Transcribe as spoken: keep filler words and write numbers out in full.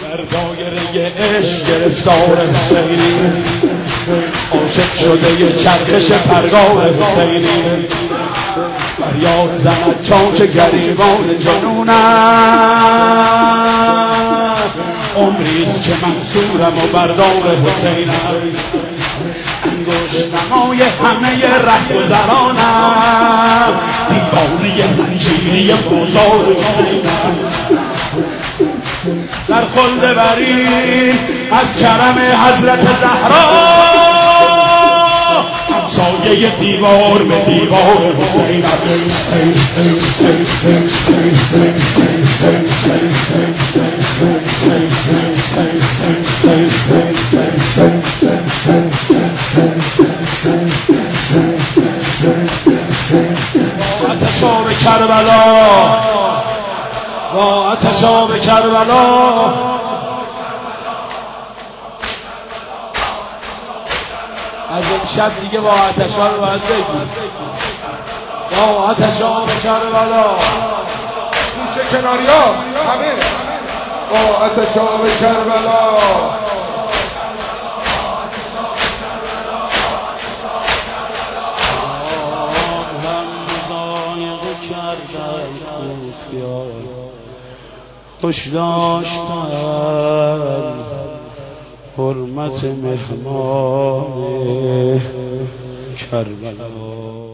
در دایره عشق گرفتار حسینی، عاشق شده ی چرخش پرگار حسینی، فریاد زند چاک گریبان جنونم، عمریست که منصورم و بردار حسینم، انگشت نمای همه رهگذرانم، دیوانه زنجیری گذار حسینم، در خلد برین از کرم حضرت زهرا، همسایه دیوار به دیوار حسینم. آتش آب کربلا، با آتش آب کربلا، از امشب دیگه با آتش ها رو باید بگیم، با آتش آب کربلا، پیش کناری ها همه با آتش آب کربلا، خوش داشتن حرمت مهمان کربلا.